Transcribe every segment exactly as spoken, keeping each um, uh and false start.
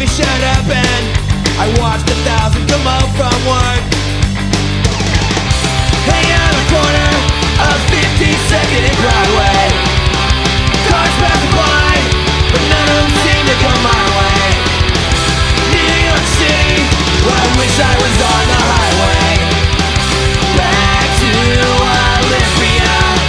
maybe should have been. I watched a thousand come home from work, hanging on the corner of fifty-second and Broadway. Cars passing by, but none of them seem to come my way. New York City, where I wish I was on the highway. Back to Olympia.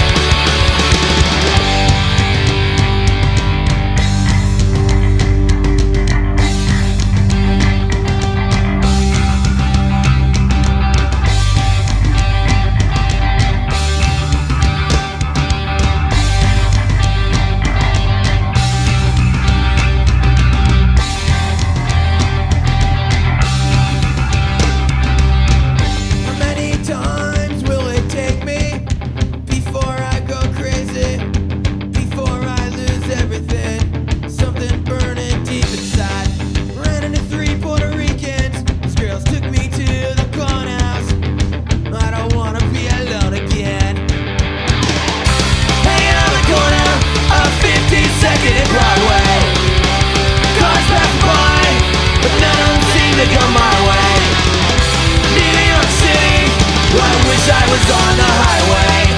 Come my way. New York City, I wish I was on the highway.